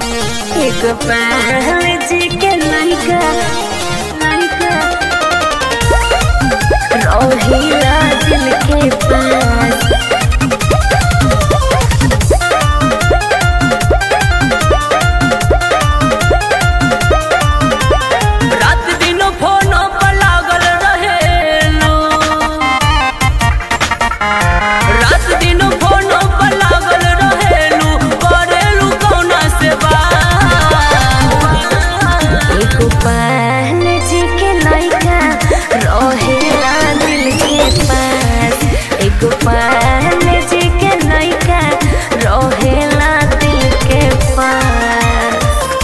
एक पहल जी के लइका रोहिला दिल के पास। रात दिन फोन पर लागल रहेलू, रात दिन फोन पर लागल रहेलू, करेलू कौना से बात। एक पहल जी के लइका रोहिला दिल के पास। एक पहल जी के लइका रोहिला दिल के पास।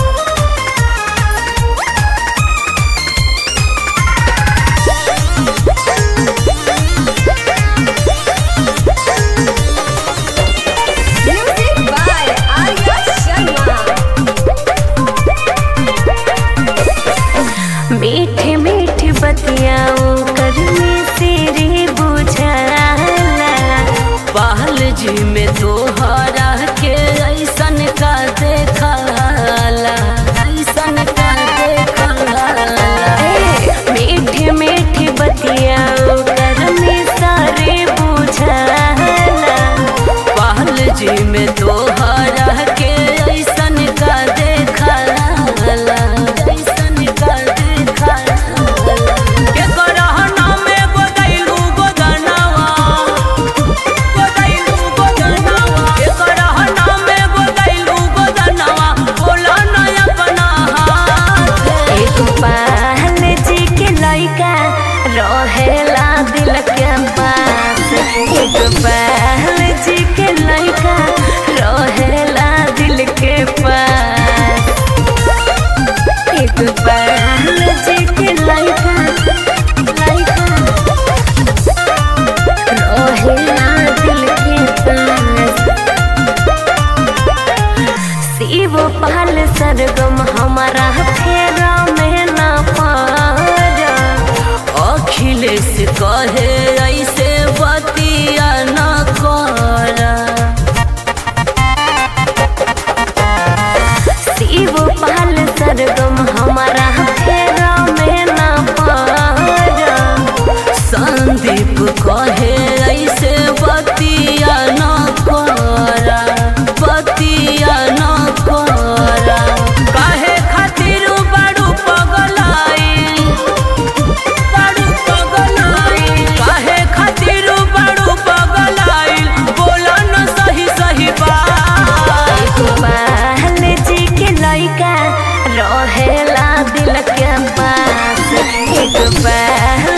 Music by Arya Sharma. मीठे मीठे बतियाओ करने से रे बुझाला। पहल जी में तोहरा के ऐसन का देखाला, ऐसन का देखाला। मीठे मीठे बतियाओ करने सारे बुझाला। पहल जी में तोहरा के ऐसन का देखाला, ऐसन का देखाला। के करहना में गोदैलू गोदनवा, गोदैलू गोदनवा। के करहना में गोदैलू गोदनवा, बोला ना अपना हाथ। एक पहल जी के लइका रहेला दिल के पास। एक पहल जी के लइका रहेला दिल के पास। एक पहल जी के लइका रहेला दिल के पास। शिव पहल सरगम हमारा फेरा में ना पारा। अखिलेश कहे ऐसे बतिया न करा। शिव पहल सरगम हमारा फेरा में ना पारा। संदीप कहे ऐसे बतिया न करा, बतिया न करा। काहे खातिर बड़ू पगलाई, बड़ू पगलाई। काहे खातिर बड़ू पगलाई, बोला न सही सही बात। एक पहल जी के लइका रहेला दिल के पास। एक पहल